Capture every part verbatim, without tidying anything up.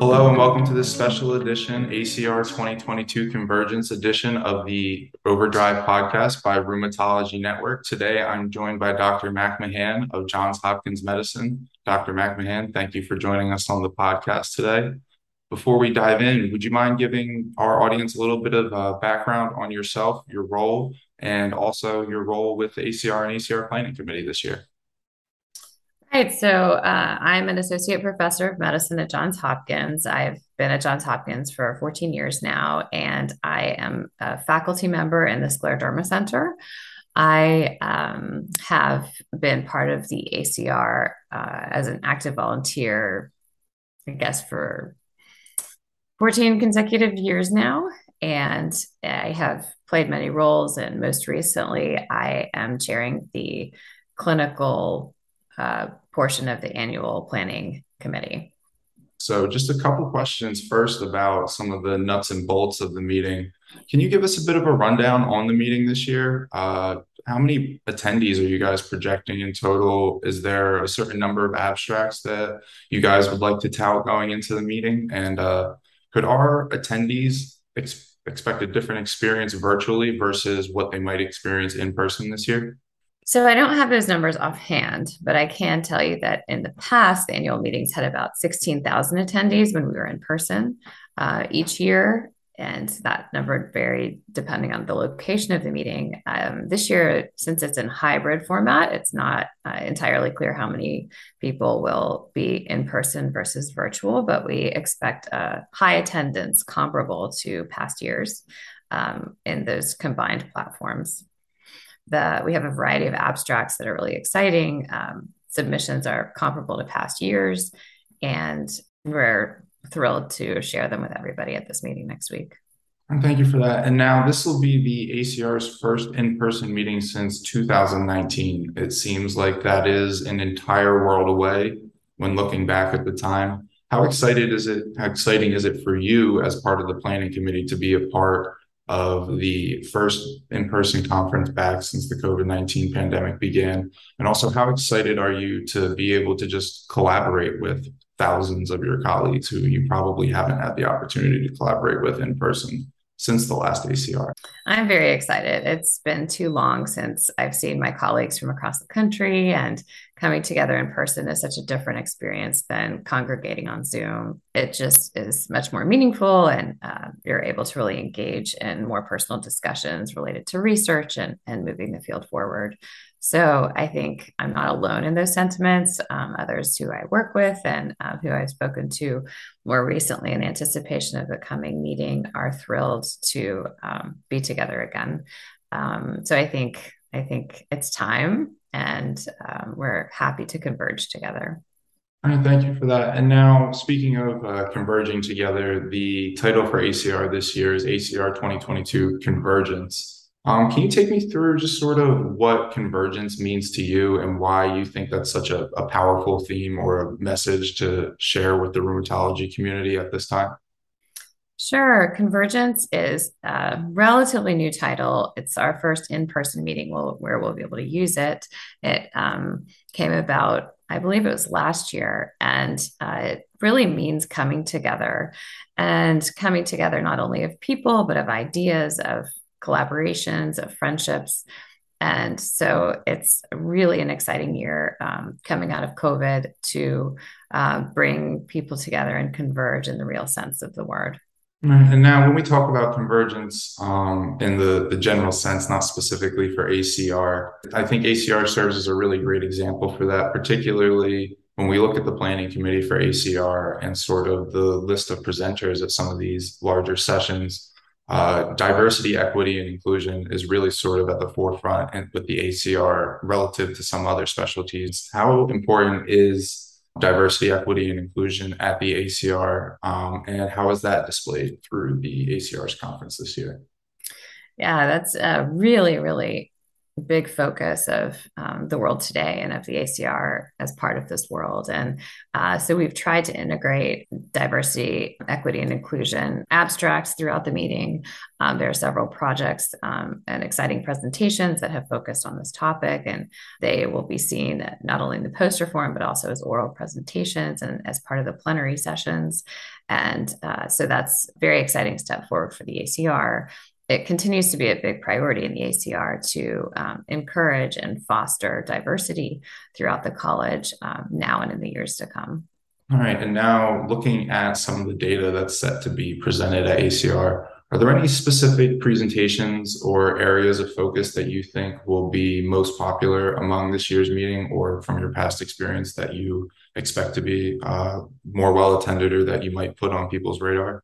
Hello and welcome to this special edition A C R twenty twenty-two Convergence edition of the Overdrive podcast by Rheumatology Network. Today I'm joined by Doctor McMahan of Johns Hopkins Medicine. Doctor McMahan, thank you for joining us on the podcast today. Before we dive in, would you mind giving our audience a little bit of uh, background on yourself, your role, and also your role with the A C R and A C R Planning Committee this year? Right. So uh, I'm an associate professor of medicine at Johns Hopkins. I've been at Johns Hopkins for fourteen years now, and I am a faculty member in the Scleroderma Center. I um, have been part of the A C R uh, as an active volunteer, I guess, for fourteen consecutive years now. And I have played many roles. And most recently, I am chairing the clinical uh, portion of the annual planning committee. So just a couple questions first about some of the nuts and bolts of the meeting. Can you give us a bit of a rundown on the meeting this year? Uh, how many attendees are you guys projecting in total? Is there a certain number of abstracts that you guys would like to tout going into the meeting? And uh, could our attendees ex expect a different experience virtually versus what they might experience in person this year? So I don't have those numbers offhand, but I can tell you that in the past, the annual meetings had about sixteen thousand attendees when we were in person uh, each year. And that number varied depending on the location of the meeting. Um, this year, since it's in hybrid format, it's not uh, entirely clear how many people will be in person versus virtual, but we expect a high attendance comparable to past years um, in those combined platforms. The we have a variety of abstracts that are really exciting. Um, submissions are comparable to past years, and we're thrilled to share them with everybody at this meeting next week. And thank you for that. And now this will be the A C R's first in-person meeting since two thousand nineteen. It seems like that is an entire world away when looking back at the time. How excited is it? How exciting is it for you as part of the planning committee to be a part of the first in-person conference back since the COVID nineteen pandemic began? And also, how excited are you to be able to just collaborate with thousands of your colleagues who you probably haven't had the opportunity to collaborate with in person since the last A C R? I'm very excited. It's been too long since I've seen my colleagues from across the country, and coming together in person is such a different experience than congregating on Zoom. It just is much more meaningful, and uh, you're able to really engage in more personal discussions related to research and, and moving the field forward. So I think I'm not alone in those sentiments. Um, others who I work with and uh, who I've spoken to more recently in anticipation of the coming meeting are thrilled to um, be together again. Um, so I think I think it's time, and um, we're happy to converge together. All right, thank you for that. And now, speaking of uh, converging together, the title for A C R this year is A C R twenty twenty-two Convergence. Um, can you take me through just sort of what convergence means to you and why you think that's such a, a powerful theme or a message to share with the rheumatology community at this time? Sure. Convergence is a relatively new title. It's our first in-person meeting we'll, where we'll be able to use it. It um, came about, I believe it was last year, and uh, it really means coming together and coming together not only of people, but of ideas, of collaborations, of friendships. And so it's really an exciting year um, coming out of COVID to uh, bring people together and converge in the real sense of the word. Right. And now, when we talk about convergence um, in the, the general sense, not specifically for A C R, I think A C R serves as a really great example for that, particularly when we look at the planning committee for A C R and sort of the list of presenters at some of these larger sessions. Uh, diversity, equity, and inclusion is really sort of at the forefront and with the A C R relative to some other specialties. How important is diversity, equity, and inclusion at the A C R, um, and how is that displayed through the A C R's conference this year? Yeah, that's a really, really big focus of um, the world today and of the A C R as part of this world. And uh, so we've tried to integrate diversity, equity, and inclusion abstracts throughout the meeting. Um, there are several projects um, and exciting presentations that have focused on this topic, and they will be seen not only in the poster form, but also as oral presentations and as part of the plenary sessions. And uh, so that's a very exciting step forward for the A C R. It continues to be a big priority in the A C R to um, encourage and foster diversity throughout the college um, now and in the years to come. All right, and now looking at some of the data that's set to be presented at A C R, are there any specific presentations or areas of focus that you think will be most popular among this year's meeting, or from your past experience that you expect to be uh, more well attended or that you might put on people's radar?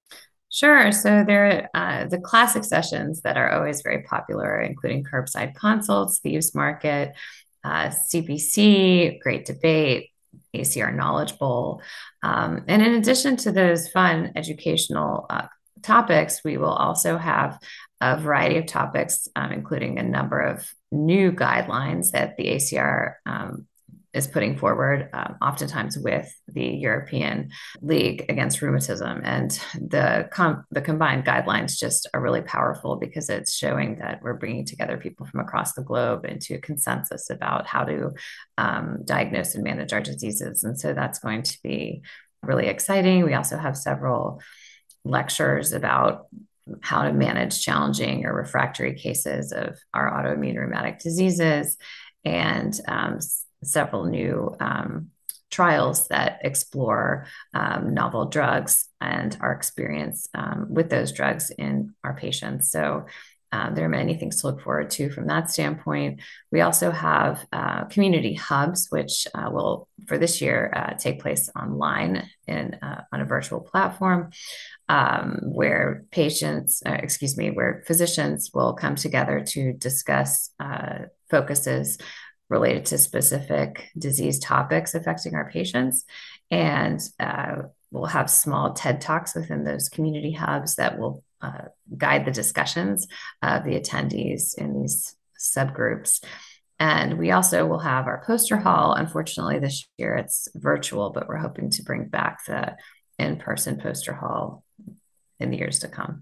Sure. So there are uh, the classic sessions that are always very popular, including curbside consults, thieves market, uh, C P C, great debate, A C R Knowledge Bowl. Um, and in addition to those fun educational uh, topics, we will also have a variety of topics, um, including a number of new guidelines that the A C R um, is putting forward, um, oftentimes with the European League Against Rheumatism. And the, com- the combined guidelines just are really powerful because it's showing that we're bringing together people from across the globe into a consensus about how to um, diagnose and manage our diseases. And so that's going to be really exciting. We also have several lectures about how to manage challenging or refractory cases of our autoimmune rheumatic diseases, and um, several new um, trials that explore um, novel drugs and our experience um, with those drugs in our patients. So um, there are many things to look forward to from that standpoint. We also have uh, community hubs, which uh, will, for this year, uh, take place online in uh, on a virtual platform, um, where patients, uh, excuse me, where physicians will come together to discuss uh, focuses related to specific disease topics affecting our patients. And uh, we'll have small TED Talks within those community hubs that will uh, guide the discussions of the attendees in these subgroups. And we also will have our poster hall. Unfortunately, this year it's virtual, but we're hoping to bring back the in-person poster hall in the years to come.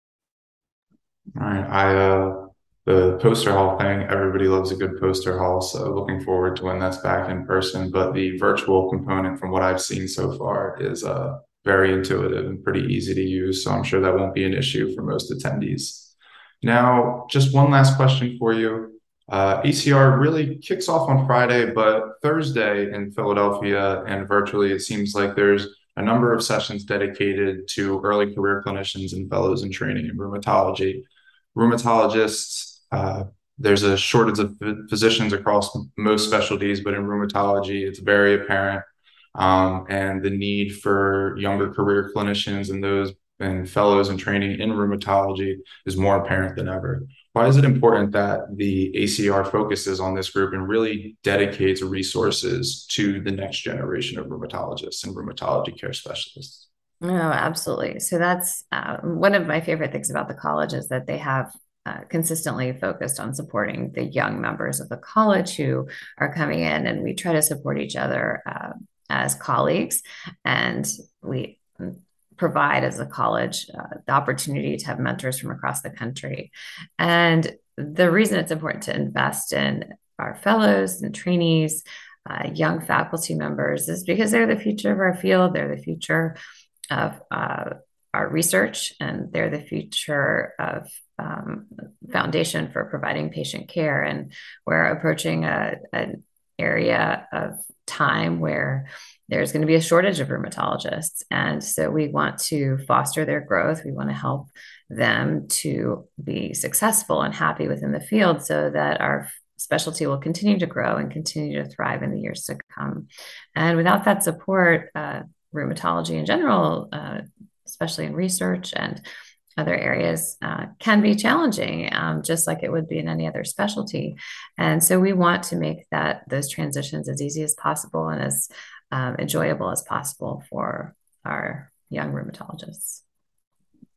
All right, I uh, the poster hall thing, everybody loves a good poster hall, so looking forward to when that's back in person. But the virtual component, from what I've seen so far, is uh, very intuitive and pretty easy to use, so I'm sure that won't be an issue for most attendees. Now, just one last question for you. Uh, A C R really kicks off on Friday, but Thursday in Philadelphia and virtually, it seems like there's a number of sessions dedicated to early career clinicians and fellows in training in rheumatology. Rheumatologists, uh, there's a shortage of physicians across most specialties, but in rheumatology, it's very apparent. Um, and the need for younger career clinicians and those and fellows in training in rheumatology is more apparent than ever. Why is it important that the A C R focuses on this group and really dedicates resources to the next generation of rheumatologists and rheumatology care specialists? Oh, absolutely. So that's uh, one of my favorite things about the college is that they have uh, consistently focused on supporting the young members of the college who are coming in, and we try to support each other uh, as colleagues, and we provide as a college uh, the opportunity to have mentors from across the country. And the reason it's important to invest in our fellows and trainees, uh, young faculty members, is because they're the future of our field. They're the future of uh, our research, and they're the future of um, foundation for providing patient care. And we're approaching a, an area of time where there's going to be a shortage of rheumatologists. And so we want to foster their growth. We want to help them to be successful and happy within the field so that our specialty will continue to grow and continue to thrive in the years to come. And without that support, uh, rheumatology in general, uh, especially in research and other areas, uh, can be challenging, um, just like it would be in any other specialty. And so we want to make that those transitions as easy as possible and as um, enjoyable as possible for our young rheumatologists.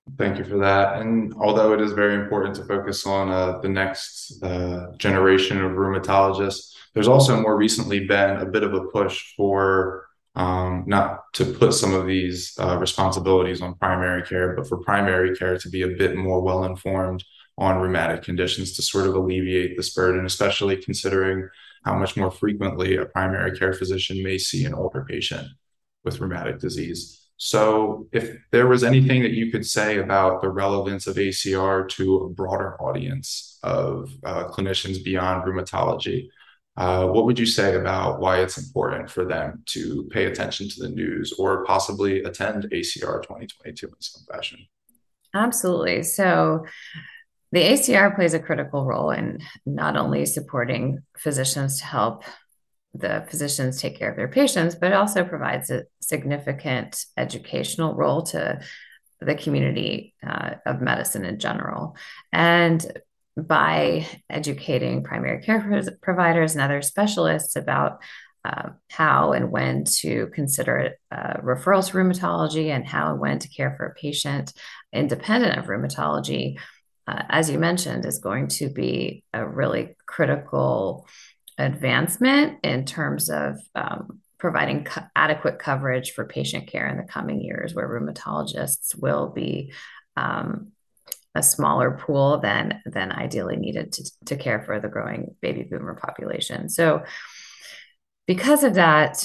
Thank you for that. And although it is very important to focus on uh, the next uh, generation of rheumatologists, there's also more recently been a bit of a push for um, not to put some of these uh, responsibilities on primary care, but for primary care to be a bit more well informed on rheumatic conditions to sort of alleviate this burden, especially considering how much more frequently a primary care physician may see an older patient with rheumatic disease. So, if there was anything that you could say about the relevance of A C R to a broader audience of uh, clinicians beyond rheumatology, uh, what would you say about why it's important for them to pay attention to the news or possibly attend A C R twenty twenty-two in some fashion? Absolutely. So, the A C R plays a critical role in not only supporting physicians to help the physicians take care of their patients, but it also provides a significant educational role to the community uh, of medicine in general. And by educating primary care providers and other specialists about uh, how and when to consider uh, referrals to rheumatology and how and when to care for a patient independent of rheumatology, uh, as you mentioned, is going to be a really critical advancement in terms of um, providing co- adequate coverage for patient care in the coming years, where rheumatologists will be um, a smaller pool than than ideally needed to, to care for the growing baby boomer population. So, because of that,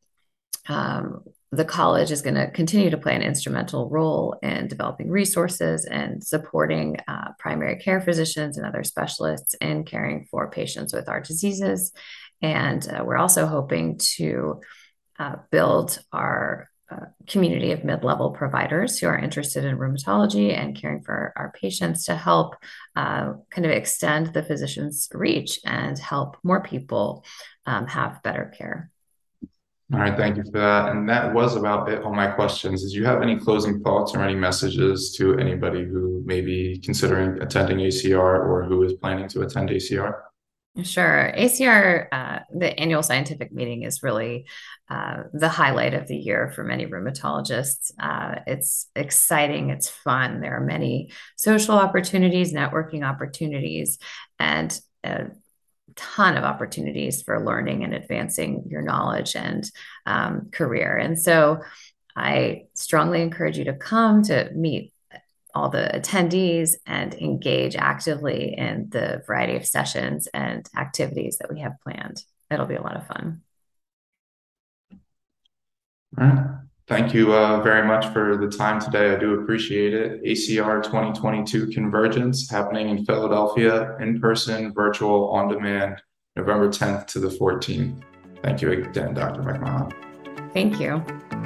um, the college is going to continue to play an instrumental role in developing resources and supporting uh, primary care physicians and other specialists in caring for patients with our diseases. And uh, we're also hoping to uh, build our uh, community of mid-level providers who are interested in rheumatology and caring for our patients to help uh, kind of extend the physician's reach and help more people um, have better care. All right, thank you for that. And that was about it, all my questions. Did you have any closing thoughts or any messages to anybody who may be considering attending A C R or who is planning to attend A C R? Sure. A C R, uh, the annual scientific meeting, is really uh, the highlight of the year for many rheumatologists. Uh, it's exciting, it's fun. There are many social opportunities, networking opportunities, and a ton of opportunities for learning and advancing your knowledge and um, career. And so I strongly encourage you to come to meet all the attendees and engage actively in the variety of sessions and activities that we have planned. It'll be a lot of fun. All right. Thank you uh, very much for the time today. I do appreciate it. A C R twenty twenty-two Convergence happening in Philadelphia, in person, virtual, on demand, November tenth to the fourteenth. Thank you again, Doctor McMahon. Thank you.